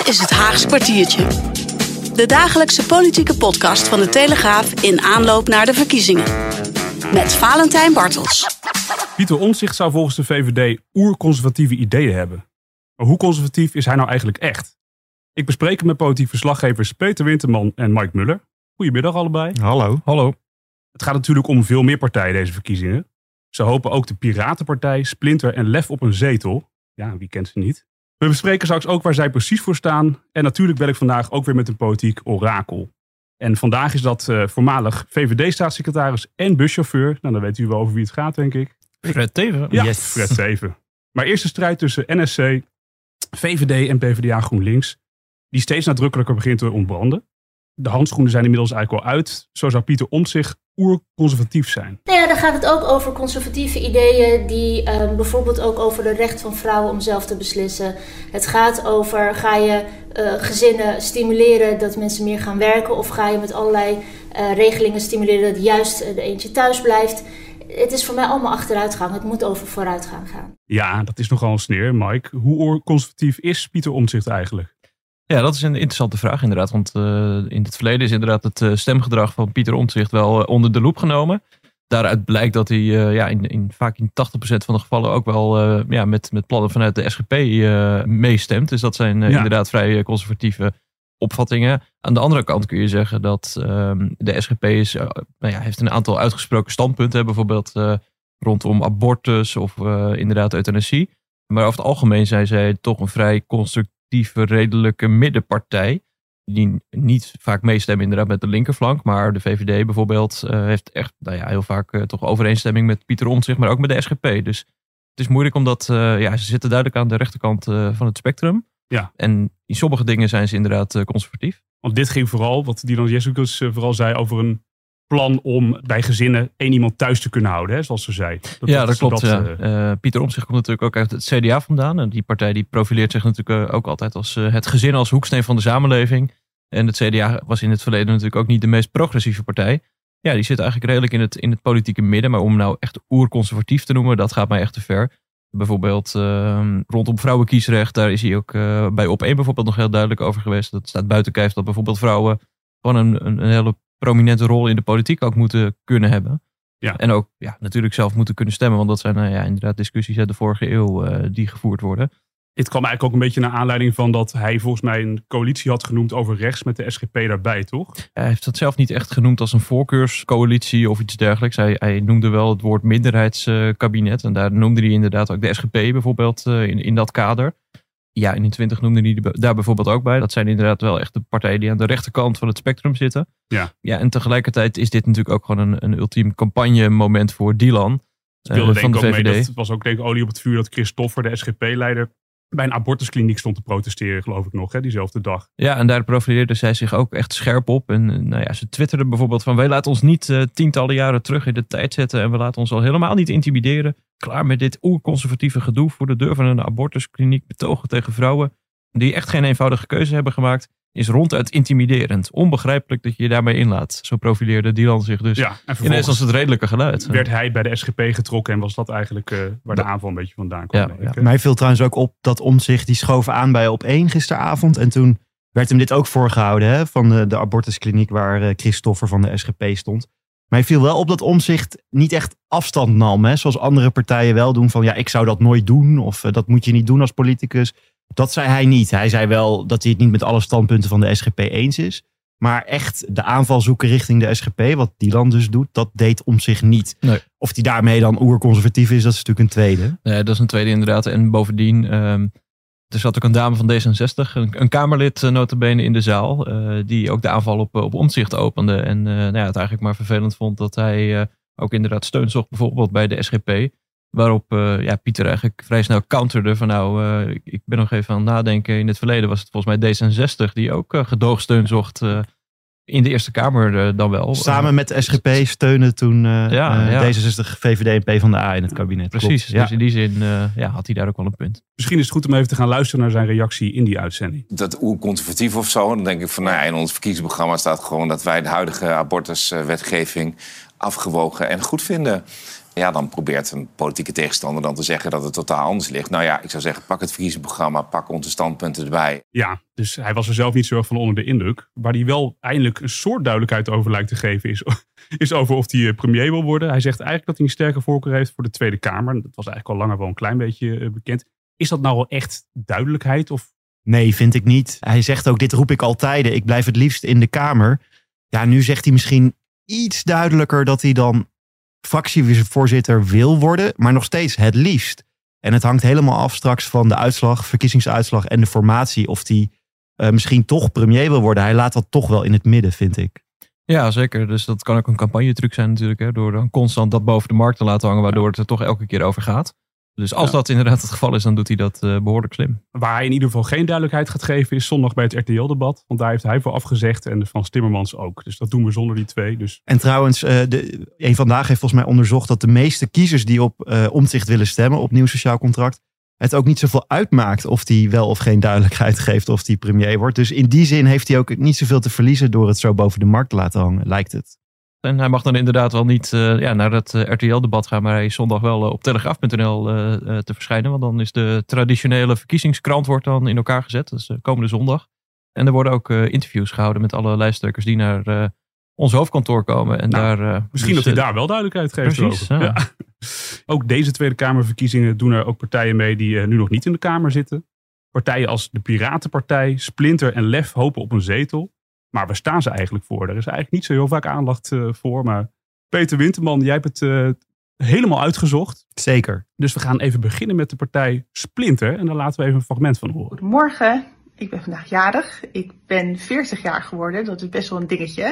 is het Haags kwartiertje. De dagelijkse politieke podcast van de Telegraaf in aanloop naar de verkiezingen. Met Valentijn Bartels. Pieter Omtzigt zou volgens de VVD oerconservatieve ideeën hebben. Maar hoe conservatief is hij nou eigenlijk echt? Ik bespreek het met politiek verslaggevers Peter Winterman en Mike Muller. Goedemiddag allebei. Hallo. Het gaat natuurlijk om veel meer partijen deze verkiezingen. Ze hopen ook de Piratenpartij, Splinter en Lef op een zetel. Ja, wie kent ze niet? We bespreken straks ook waar zij precies voor staan. En natuurlijk bel ik vandaag ook weer met een politiek orakel. En vandaag is dat voormalig VVD-staatssecretaris en buschauffeur. Nou, dan weet u wel over wie het gaat, denk ik. Fred Teven. Ja, Yes. Fred Teven. Maar eerst de strijd tussen NSC, VVD en PvdA GroenLinks. Die steeds nadrukkelijker begint te ontbranden. De handschoenen zijn inmiddels eigenlijk al uit. Zo zou Pieter Omtzigt oerconservatief zijn. Nou ja, dan gaat het ook over conservatieve ideeën die bijvoorbeeld ook over de recht van vrouwen om zelf te beslissen. Het gaat over, ga je gezinnen stimuleren dat mensen meer gaan werken of ga je met allerlei regelingen stimuleren dat juist de eentje thuis blijft. Het is voor mij allemaal achteruitgang. Het moet over vooruitgang gaan. Ja, dat is nogal een sneer, Mike. Hoe oerconservatief is Pieter Omtzigt eigenlijk? Ja, dat is een interessante vraag inderdaad. Want in het verleden is inderdaad het stemgedrag van Pieter Omtzigt wel onder de loep genomen. Daaruit blijkt dat hij vaak in 80% van de gevallen ook wel met plannen vanuit de SGP meestemt. Dus dat zijn inderdaad vrij conservatieve opvattingen. Aan de andere kant kun je zeggen dat de SGP heeft een aantal uitgesproken standpunten. Bijvoorbeeld rondom abortus of inderdaad euthanasie. Maar over het algemeen zijn zij toch een vrij constructieve, redelijke middenpartij. Die niet vaak meestemmen inderdaad met de linkerflank. Maar de VVD bijvoorbeeld heeft echt heel vaak toch overeenstemming met Pieter Omtzigt. Maar ook met de SGP. Dus het is moeilijk omdat ze zitten duidelijk aan de rechterkant van het spectrum. Ja. En in sommige dingen zijn ze inderdaad conservatief. Want dit ging vooral, wat Dylan Jezus vooral zei, over een plan om bij gezinnen 1 iemand thuis te kunnen houden, hè, zoals ze zei. Dat klopt. Pieter Omtzigt komt natuurlijk ook uit het CDA vandaan. En die partij die profileert zich natuurlijk ook altijd als het gezin als hoeksteen van de samenleving. En het CDA was in het verleden natuurlijk ook niet de meest progressieve partij. Ja, die zit eigenlijk redelijk in het politieke midden. Maar om nou echt oerconservatief te noemen, dat gaat mij echt te ver. Bijvoorbeeld rondom vrouwenkiesrecht, daar is hij ook bij Op1 bijvoorbeeld nog heel duidelijk over geweest. Dat staat buiten kijf dat bijvoorbeeld vrouwen gewoon een hele prominente rol in de politiek ook moeten kunnen hebben. Ja. En ook natuurlijk zelf moeten kunnen stemmen. Want dat zijn inderdaad discussies uit de vorige eeuw die gevoerd worden. Dit kwam eigenlijk ook een beetje naar aanleiding van dat hij volgens mij een coalitie had genoemd over rechts met de SGP daarbij, toch? Hij heeft dat zelf niet echt genoemd als een voorkeurscoalitie of iets dergelijks. Hij noemde wel het woord minderheidskabinet. En daar noemde hij inderdaad ook de SGP bijvoorbeeld in dat kader. Ja, in 20 noemde hij daar bijvoorbeeld ook bij. Dat zijn inderdaad wel echt de partijen die aan de rechterkant van het spectrum zitten. Ja, en tegelijkertijd is dit natuurlijk ook gewoon een ultiem campagnemoment voor Dylan. Speelde van de denk ik VVD. ook mee. Dat was ook denk ik olie op het vuur dat Christoffer, de SGP-leider, bij een abortuskliniek stond te protesteren, geloof ik nog, diezelfde dag. Ja, en daar profileerde zij zich ook echt scherp op. En ze twitterde bijvoorbeeld van, wij laten ons niet tientallen jaren terug in de tijd zetten en we laten ons al helemaal niet intimideren. Klaar met dit oerconservatieve gedoe voor de deur van een abortuskliniek, betogen tegen vrouwen die echt geen eenvoudige keuze hebben gemaakt, is ronduit intimiderend. Onbegrijpelijk dat je je daarmee inlaat. Zo profileerde Dylan zich dus ineens als het redelijke geluid. Werd hij bij de SGP getrokken en was dat eigenlijk waar de aanval een beetje vandaan kwam. Ja. Mij viel trouwens ook op dat Omtzigt, die schoof aan bij Op1 gisteravond. En toen werd hem dit ook voorgehouden, hè, van de abortuskliniek waar Christoffer van de SGP stond. Maar hij viel wel op dat Omtzigt niet echt afstand nam. Hè, zoals andere partijen wel doen van ik zou dat nooit doen. Of dat moet je niet doen als politicus. Dat zei hij niet. Hij zei wel dat hij het niet met alle standpunten van de SGP eens is. Maar echt de aanval zoeken richting de SGP, wat Dylan dus doet, dat deed Omtzigt niet. Nee. Of hij daarmee dan oerconservatief is, dat is natuurlijk een tweede. Nee, dat is een tweede inderdaad. En bovendien, er zat ook een dame van D66, een Kamerlid nota bene in de zaal, die ook de aanval op Omtzigt opende. En het eigenlijk maar vervelend vond dat hij ook inderdaad steun zocht bijvoorbeeld bij de SGP. Waarop Pieter eigenlijk vrij snel counterde van ik ben nog even aan het nadenken. In het verleden was het volgens mij D66 die ook gedoogsteun zocht in de Eerste Kamer dan wel. Samen met de SGP steunen toen D66, VVD en PvdA in het kabinet. Precies, klopt. Dus in die zin had hij daar ook wel een punt. Misschien is het goed om even te gaan luisteren naar zijn reactie in die uitzending. Dat oerconservatief of zo, dan denk ik van in ons verkiezingsprogramma staat gewoon dat wij de huidige abortuswetgeving afgewogen en goed vinden. Ja, dan probeert een politieke tegenstander dan te zeggen dat het totaal anders ligt. Nou ja, ik zou zeggen, pak het verkiezingsprogramma, pak onze standpunten erbij. Ja, dus hij was er zelf niet zo erg van onder de indruk. Waar hij wel eindelijk een soort duidelijkheid over lijkt te geven is over of hij premier wil worden. Hij zegt eigenlijk dat hij een sterke voorkeur heeft voor de Tweede Kamer. Dat was eigenlijk al langer wel een klein beetje bekend. Is dat nou wel echt duidelijkheid? Of? Nee, vind ik niet. Hij zegt ook, dit roep ik altijd. Ik blijf het liefst in de Kamer. Ja, nu zegt hij misschien iets duidelijker dat hij dan fractievoorzitter wil worden. Maar nog steeds het liefst. En het hangt helemaal af straks van de uitslag, verkiezingsuitslag en de formatie. Of hij misschien toch premier wil worden. Hij laat dat toch wel in het midden, vind ik. Ja, zeker. Dus dat kan ook een campagnetruc zijn natuurlijk. Hè, door dan constant dat boven de markt te laten hangen. Waardoor het er toch elke keer over gaat. Dus als dat inderdaad het geval is, dan doet hij dat behoorlijk slim. Waar hij in ieder geval geen duidelijkheid gaat geven is zondag bij het RTL-debat. Want daar heeft hij voor afgezegd en de Frans Timmermans ook. Dus dat doen we zonder die twee. Dus. En trouwens, Eén Vandaag heeft volgens mij onderzocht dat de meeste kiezers die op Omtzigt willen stemmen, op nieuw sociaal contract, het ook niet zoveel uitmaakt of hij wel of geen duidelijkheid geeft of hij premier wordt. Dus in die zin heeft hij ook niet zoveel te verliezen door het zo boven de markt te laten hangen, lijkt het. En hij mag dan inderdaad wel niet naar het RTL-debat gaan, maar hij is zondag wel op telegraaf.nl te verschijnen. Want dan is de traditionele verkiezingskrant wordt dan in elkaar gezet. Dat is komende zondag. En er worden ook interviews gehouden met alle lijsttrekkers die naar ons hoofdkantoor komen. En misschien dat hij daar wel duidelijkheid geeft. Precies, ja. Ook deze Tweede Kamerverkiezingen doen er ook partijen mee die nu nog niet in de Kamer zitten. Partijen als de Piratenpartij, Splinter en Lef hopen op een zetel. Maar waar staan ze eigenlijk voor? Er is eigenlijk niet zo heel vaak aandacht voor. Maar Peter Winterman, jij hebt het helemaal uitgezocht. Zeker. Dus we gaan even beginnen met de partij Splinter. En daar laten we even een fragment van horen. Goedemorgen, ik ben vandaag jarig. Ik ben 40 jaar geworden, dat is best wel een dingetje.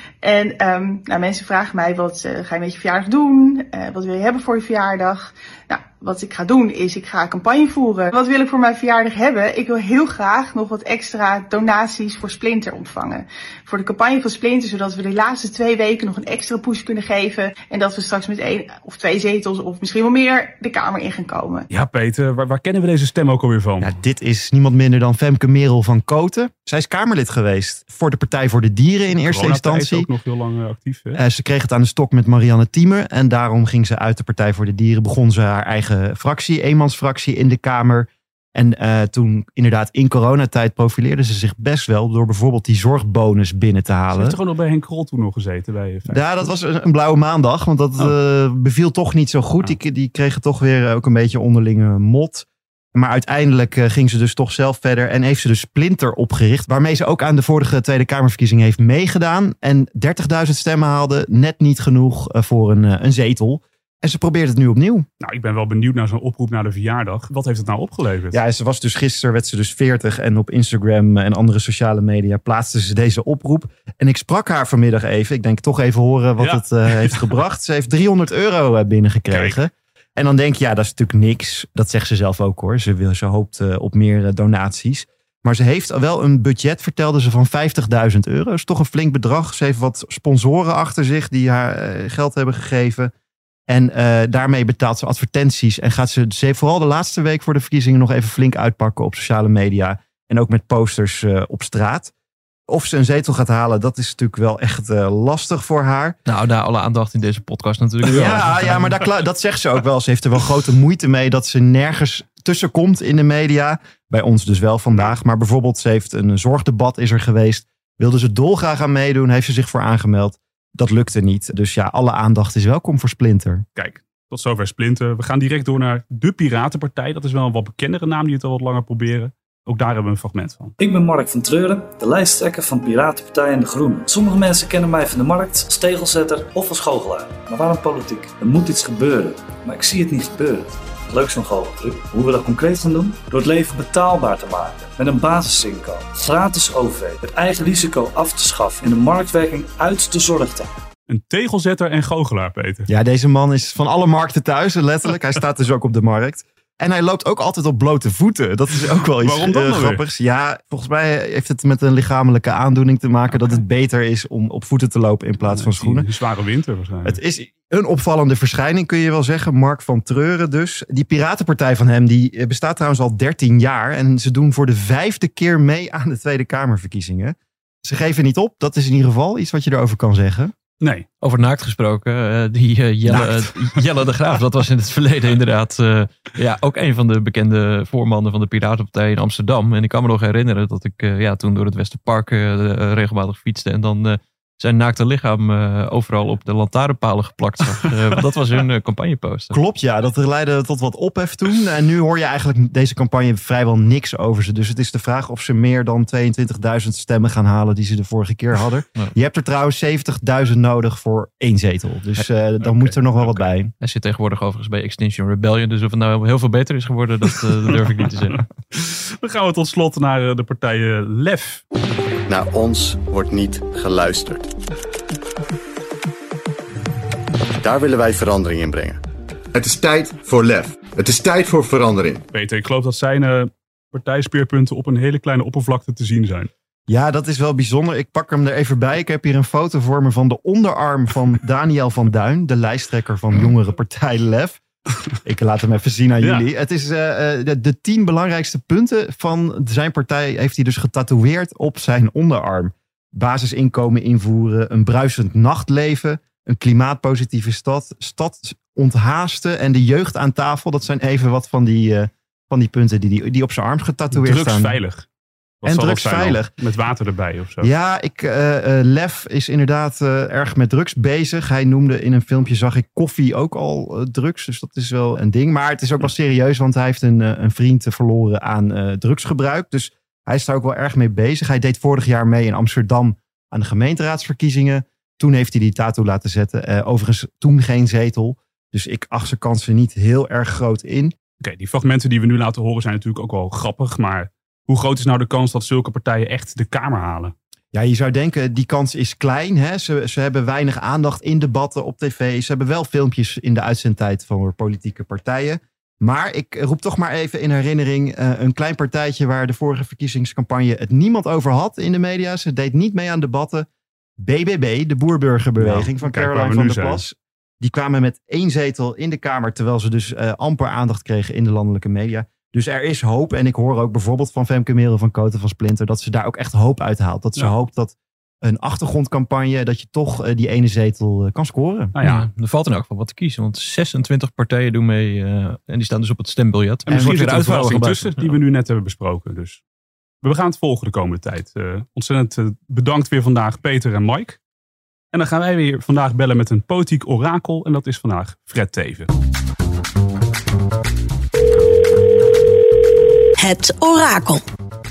En mensen vragen mij, wat ga je met je verjaardag doen? Wat wil je hebben voor je verjaardag? Nou, wat ik ga doen is, ik ga campagne voeren. Wat wil ik voor mijn verjaardag hebben? Ik wil heel graag nog wat extra donaties voor Splinter ontvangen. Voor de campagne van Splinter, zodat we de laatste 2 weken nog een extra push kunnen geven. En dat we straks met 1 of 2 zetels, of misschien wel meer, de Kamer in gaan komen. Ja, Peter, waar kennen we deze stem ook alweer van? Ja, dit is niemand minder dan Femke Merel van Koten. Zij is Kamerlid geweest voor de Partij voor de Dieren in eerste instantie. Ook nog heel lang actief. Hè? Ze kreeg het aan de stok met Marianne Thieme. En daarom ging ze uit de Partij voor de Dieren. Begon ze haar eigen fractie, eenmansfractie in de Kamer. En toen inderdaad in coronatijd profileerde ze zich best wel door bijvoorbeeld die zorgbonus binnen te halen. Ze heeft toch ook nog bij Henk Krol toen nog gezeten? Ja, dat was een blauwe maandag. Want dat beviel toch niet zo goed. Die kregen toch weer ook een beetje onderlinge mot. Maar uiteindelijk ging ze dus toch zelf verder en heeft ze dus Splinter opgericht. Waarmee ze ook aan de vorige Tweede Kamerverkiezing heeft meegedaan. En 30.000 stemmen haalde, net niet genoeg voor een zetel. En ze probeert het nu opnieuw. Nou, ik ben wel benieuwd naar zo'n oproep naar de verjaardag. Wat heeft het nou opgeleverd? Ja, ze was dus gisteren, werd ze dus 40 en op Instagram en andere sociale media plaatste ze deze oproep. En ik sprak haar vanmiddag even. Ik denk toch even horen wat het heeft gebracht. Ze heeft €300 binnengekregen. Kijk. En dan denk je, ja, dat is natuurlijk niks. Dat zegt ze zelf ook hoor. Ze hoopt op meer donaties. Maar ze heeft wel een budget, vertelde ze, van €50.000. Dat is toch een flink bedrag. Ze heeft wat sponsoren achter zich die haar geld hebben gegeven. En daarmee betaalt ze advertenties. En gaat ze vooral de laatste week voor de verkiezingen nog even flink uitpakken op sociale media. En ook met posters op straat. Of ze een zetel gaat halen, dat is natuurlijk wel echt lastig voor haar. Nou, na alle aandacht in deze podcast natuurlijk wel. Ja, maar dat zegt ze ook wel. Ze heeft er wel grote moeite mee dat ze nergens tussenkomt in de media. Bij ons dus wel vandaag. Maar bijvoorbeeld, ze heeft een zorgdebat is er geweest. Wilde ze dolgraag aan meedoen, heeft ze zich voor aangemeld. Dat lukte niet. Dus ja, alle aandacht is welkom voor Splinter. Kijk, tot zover Splinter. We gaan direct door naar de Piratenpartij. Dat is wel een wat bekendere naam die het al wat langer proberen. Ook daar hebben we een fragment van. Ik ben Mark van Treuren, de lijsttrekker van Piratenpartij en de Groenen. Sommige mensen kennen mij van de markt, als tegelzetter of als goochelaar. Maar waarom politiek? Er moet iets gebeuren, maar ik zie het niet gebeuren. Leuk zo'n goocheltruc. Hoe we dat concreet gaan doen? Door het leven betaalbaar te maken. Met een basisinkomen. Gratis OV. Het eigen risico af te schaffen. En de marktwerking uit de zorg te halen. Een tegelzetter en goochelaar, Peter. Ja, deze man is van alle markten thuis, letterlijk. Hij staat dus ook op de markt. En hij loopt ook altijd op blote voeten. Dat is ook wel iets grappigs. Ja, volgens mij heeft het met een lichamelijke aandoening te maken. Dat het beter is om op voeten te lopen in plaats van schoenen. Een zware winter waarschijnlijk. Het is een opvallende verschijning, kun je wel zeggen. Mark van Treuren dus. Die Piratenpartij van hem, die bestaat trouwens al 13 jaar. En ze doen voor de 5e keer mee aan de Tweede Kamerverkiezingen. Ze geven niet op. Dat is in ieder geval iets wat je erover kan zeggen. Nee. Over naakt gesproken, Jelle de Graaf, dat was in het verleden inderdaad ook een van de bekende voormannen van de Piratenpartij in Amsterdam. En ik kan me nog herinneren dat ik toen door het Westerpark regelmatig fietste en dan zijn naakte lichaam overal op de lantaarnpalen geplakt zag. Dat was hun campagneposter. Klopt, ja. Dat leidde tot wat ophef toen. En nu hoor je eigenlijk deze campagne vrijwel niks over ze. Dus het is de vraag of ze meer dan 22.000 stemmen gaan halen die ze de vorige keer hadden. Ja. Je hebt er trouwens 70.000 nodig voor 1 zetel. Dus dan moet er nog wel wat bij. Hij zit tegenwoordig overigens bij Extinction Rebellion. Dus of het nou heel veel beter is geworden, dat durf ik niet te zeggen. Dan gaan we tot slot naar de partij LEF. Naar ons wordt niet geluisterd. Daar willen wij verandering in brengen. Het is tijd voor LEF. Het is tijd voor verandering. Peter, ik geloof dat zijn partijspeerpunten op een hele kleine oppervlakte te zien zijn. Ja, dat is wel bijzonder. Ik pak hem er even bij. Ik heb hier een foto voor me van de onderarm van Daniel van Duin, de lijsttrekker van jongere partij LEF. Ik laat hem even zien aan jullie. Het is de 10 belangrijkste punten van zijn partij heeft hij dus getatoeëerd op zijn onderarm. Basisinkomen invoeren, een bruisend nachtleven, een klimaatpositieve stad onthaasten en de jeugd aan tafel. Dat zijn even wat van die punten die op zijn arm getatoeëerd staan. Drugsveilig. En drugsveilig. Met water erbij of zo. Ja, LEF is inderdaad erg met drugs bezig. Hij noemde in een filmpje, zag ik koffie ook al drugs. Dus dat is wel een ding. Maar het is ook wel serieus, want hij heeft een vriend verloren aan drugsgebruik. Dus hij is daar ook wel erg mee bezig. Hij deed vorig jaar mee in Amsterdam aan de gemeenteraadsverkiezingen. Toen heeft hij die tattoo laten zetten. Overigens toen geen zetel. Dus ik acht zijn kansen niet heel erg groot in. Oké, die fragmenten die we nu laten horen zijn natuurlijk ook wel grappig. Maar hoe groot is nou de kans dat zulke partijen echt de Kamer halen? Ja, je zou denken, die kans is klein. Hè? Ze hebben weinig aandacht in debatten op tv. Ze hebben wel filmpjes in de uitzendtijd van politieke partijen. Maar ik roep toch maar even in herinnering een klein partijtje waar de vorige verkiezingscampagne het niemand over had in de media. Ze deed niet mee aan debatten. BBB, de boerburgerbeweging van Caroline van der Plas. Die kwamen met 1 zetel in de Kamer, terwijl ze dus amper aandacht kregen in de landelijke media. Dus er is hoop. En ik hoor ook bijvoorbeeld van Femke Merel van Koten van Splinter dat ze daar ook echt hoop uit haalt. Dat ze hoopt dat een achtergrondcampagne, dat je toch die ene zetel kan scoren. Nou ja, er valt in elk geval wat te kiezen. Want 26 partijen doen mee en die staan dus op het stembiljet. En misschien zit er een verrassing tussen die we nu net hebben besproken. Dus we gaan het volgen de komende tijd. Ontzettend bedankt weer vandaag Peter en Mike. En dan gaan wij weer vandaag bellen met een politiek orakel. En dat is vandaag Fred Teeven. Het orakel.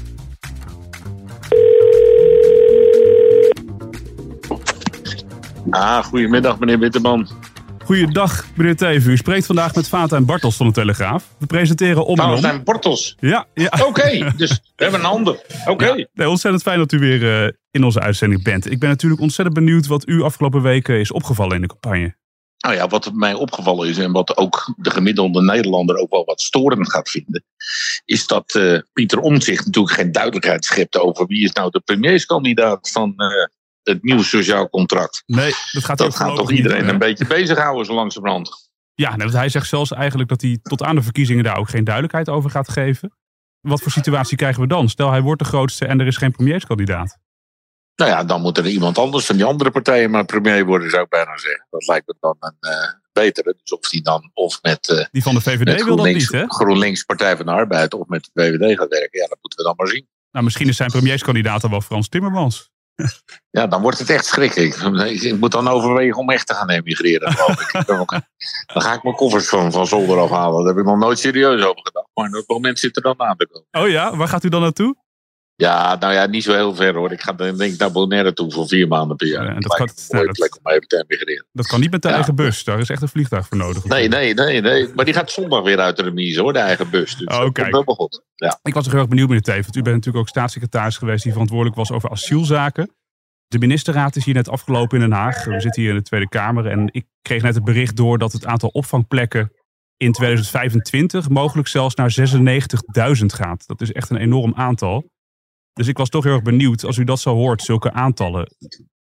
Goedemiddag meneer Witteman. Goeiedag meneer Teeven. U spreekt vandaag met Valentijn Bartels van de Telegraaf. We presenteren Om en Om. Valentijn Bartels? Ja. Oké, dus we hebben een ander. Oké. Ja, nee, ontzettend fijn dat u weer in onze uitzending bent. Ik ben natuurlijk ontzettend benieuwd wat u afgelopen weken is opgevallen in de campagne. Nou ja, wat mij opgevallen is en wat ook de gemiddelde Nederlander ook wel wat storend gaat vinden, is dat Pieter Omtzigt natuurlijk geen duidelijkheid schept over wie is nou de premierskandidaat van het nieuwe sociaal contract. Nee, dat gaat toch iedereen een beetje bezighouden zo langzamerhand. Ja, want hij zegt zelfs eigenlijk dat hij tot aan de verkiezingen daar ook geen duidelijkheid over gaat geven. Wat voor situatie krijgen we dan? Stel hij wordt de grootste en er is geen premierskandidaat. Nou ja, dan moet er iemand anders van die andere partijen maar premier worden, zou ik bijna zeggen. Dat lijkt me dan een betere. Dus of die dan of met die van de VVD wil dat niet, hè? GroenLinks, Partij van de Arbeid of met de VVD gaat werken. Ja, dat moeten we dan maar zien. Nou, misschien is zijn premierskandidaat dan wel Frans Timmermans. Ja, dan wordt het echt schrikkelijk. Ik moet dan overwegen om echt te gaan emigreren, geloof ik. Dan ga ik mijn koffers van zolder afhalen. Daar heb ik nog nooit serieus over gedacht. Maar dat moment zit er dan aan te komen. Oh ja? Waar gaat u dan naartoe? Ja, nou ja, niet zo heel ver hoor. Ik ga denk ik naar Bonaire toe voor 4 maanden per jaar. En dat kan, plek om even te emigreren. Dat kan niet met de eigen bus. Daar is echt een vliegtuig voor nodig. Nee. Maar die gaat zondag weer uit de remise hoor, de eigen bus. Dus dat komt wel goed. Ja. Ik was heel erg benieuwd meneer Teeven. Want u bent natuurlijk ook staatssecretaris geweest die verantwoordelijk was over asielzaken. De ministerraad is hier net afgelopen in Den Haag. We zitten hier in de Tweede Kamer. En ik kreeg net het bericht door dat het aantal opvangplekken in 2025 mogelijk zelfs naar 96.000 gaat. Dat is echt een enorm aantal. Dus ik was toch heel erg benieuwd, als u dat zo hoort, zulke aantallen.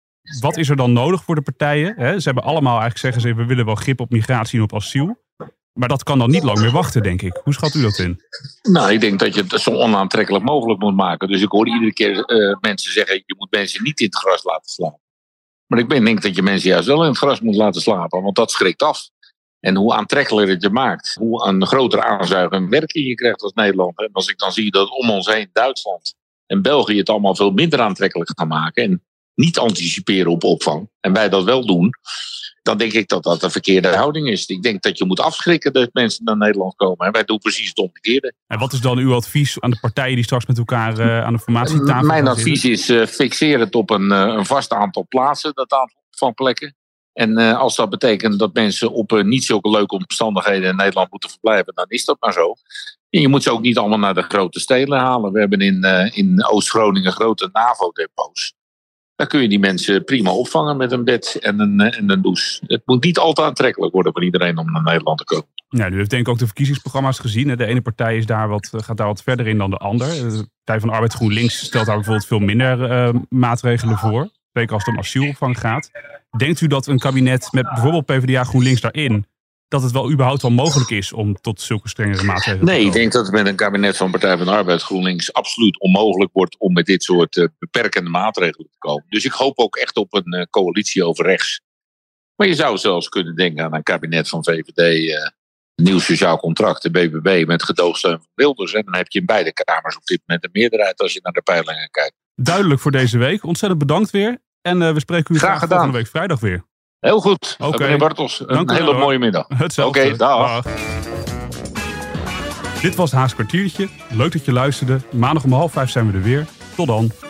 Wat is er dan nodig voor de partijen? Ze hebben allemaal eigenlijk zeggen we willen wel grip op migratie en op asiel. Maar dat kan dan niet lang meer wachten, denk ik. Hoe schat u dat in? Nou, ik denk dat je het zo onaantrekkelijk mogelijk moet maken. Dus ik hoor iedere keer mensen zeggen, je moet mensen niet in het gras laten slaan. Maar ik denk dat je mensen juist wel in het gras moet laten slapen. Want dat schrikt af. En hoe aantrekkelijker het je maakt. Hoe een grotere aanzuiging werking je krijgt als Nederland. En als ik dan zie dat om ons heen Duitsland en België het allemaal veel minder aantrekkelijk gaan maken. En niet anticiperen op opvang. En wij dat wel doen. Dan denk ik dat dat een verkeerde houding is. Ik denk dat je moet afschrikken dat mensen naar Nederland komen. En wij doen precies het omgekeerde. En wat is dan uw advies aan de partijen die straks met elkaar aan de formatietafel Mijn advies is fixeer het op een vast aantal plaatsen. Dat aantal van plekken. En als dat betekent dat mensen op niet zulke leuke omstandigheden in Nederland moeten verblijven. Dan is dat maar zo. En je moet ze ook niet allemaal naar de grote steden halen. We hebben in Oost-Groningen grote NAVO-depots. Dan kun je die mensen prima opvangen met een bed en een douche. Het moet niet al te aantrekkelijk worden voor iedereen om naar Nederland te komen. Ja, u heeft denk ik ook de verkiezingsprogramma's gezien. De ene partij gaat daar wat verder in dan de ander. De Partij van de Arbeid GroenLinks stelt daar bijvoorbeeld veel minder maatregelen voor. Zeker als het om asielopvang gaat. Denkt u dat een kabinet met bijvoorbeeld PvdA GroenLinks daarin, dat het wel überhaupt wel mogelijk is om tot zulke strengere maatregelen te komen? Nee, ik denk dat het met een kabinet van Partij van de Arbeid GroenLinks absoluut onmogelijk wordt om met dit soort beperkende maatregelen te komen. Dus ik hoop ook echt op een coalitie over rechts. Maar je zou zelfs kunnen denken aan een kabinet van VVD, nieuw sociaal contract, de BBB, met gedoogsteun van Wilders. En dan heb je in beide kamers op dit moment een meerderheid als je naar de peilingen kijkt. Duidelijk voor deze week. Ontzettend bedankt weer. En we spreken u graag volgende week vrijdag weer. Heel goed. Okay. Meneer Bartels, een hele mooie middag. Hetzelfde. Oké, dag. Dit was het Haags kwartiertje. Leuk dat je luisterde. Maandag om 16:30 zijn we er weer. Tot dan.